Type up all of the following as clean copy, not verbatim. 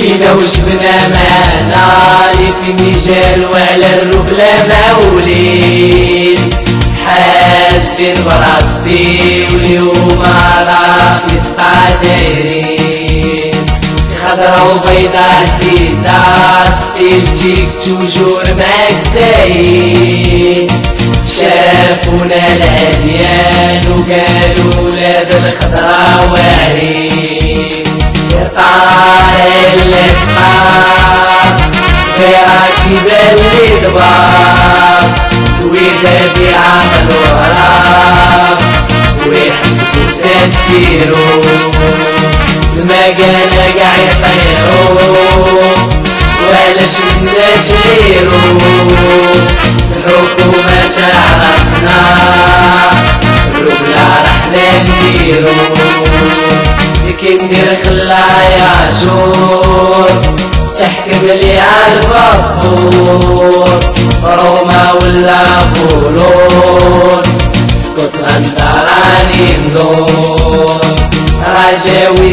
مشينا وجبنا معانا لي في النجال وعلى الركلة معولين حادين براسي واليوم راه في سقا دايرين خضرا وبيضا عزيزة سيلتيك توجور معاك زاين شافونا العديان وقالوا لاد الخضرا واعرين طالع الاسقاط فراشي باللي ضباب ويدابي عمل وراب ويحسبوا ساسيرو المكانة قاع يطيرو وعلاش منداش غيرو الحكومة تعرفنا الربلة رحلة نديرو كي ندير خلايا جور تحكم لي عالباسبور روما ولا بولون اسكتلندا راني ندور راجاوي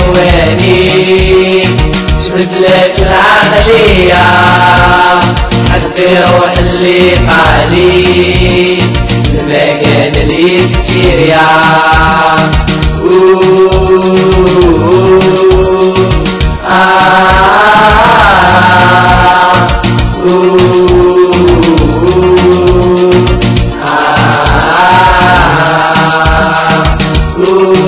زواني جبدلات العقلية حبي روح اللي طالي المكان الاستيريا Ooh.